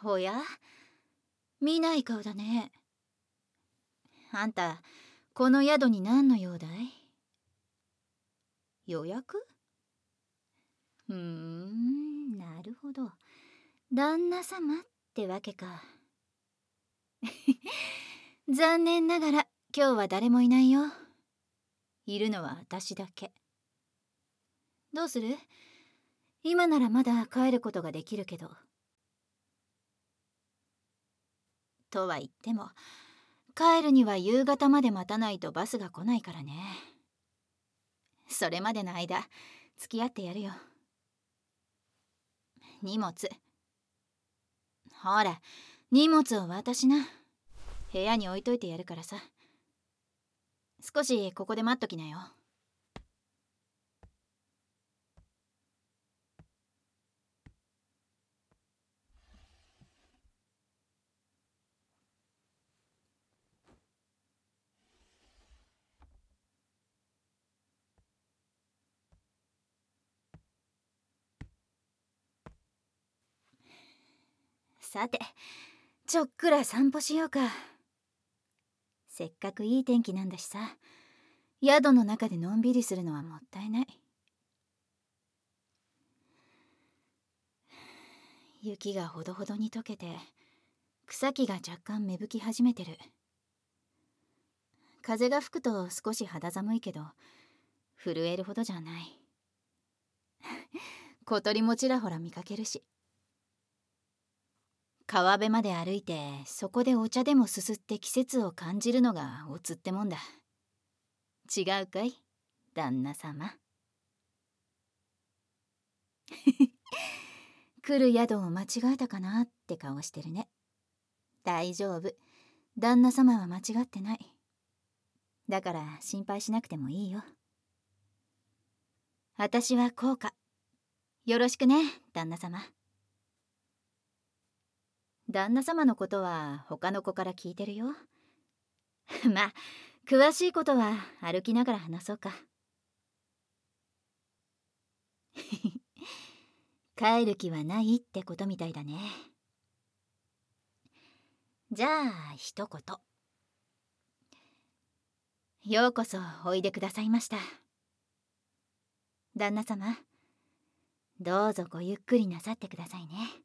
おや、見ない顔だね。あんた、この宿に何の用だい？予約？なるほど。旦那様ってわけか。残念ながら今日は誰もいないよ。いるのは私だけ。どうする？今ならまだ帰ることができるけど。とは言っても、帰るには夕方まで待たないとバスが来ないからね。それまでの間、付き合ってやるよ。荷物。ほら、荷物を渡しな。部屋に置いといてやるからさ。少しここで待っときなよ。さて、ちょっくら散歩しようか。せっかくいい天気なんだしさ、宿の中でのんびりするのはもったいない。雪がほどほどに溶けて、草木が若干芽吹き始めてる。風が吹くと少し肌寒いけど、震えるほどじゃない。小鳥もちらほら見かけるし。川辺まで歩いて、そこでお茶でもすすって季節を感じるのがおつってもんだ。違うかい、旦那様。来る宿を間違えたかなって顔してるね。大丈夫。旦那様は間違ってない。だから心配しなくてもいいよ。私はこうか。よろしくね、旦那様。旦那様のことは他の子から聞いてるよ。まあ、詳しいことは歩きながら話そうか。帰る気はないってことみたいだね。じゃあ一言。ようこそおいでくださいました。旦那様、どうぞごゆっくりなさってくださいね。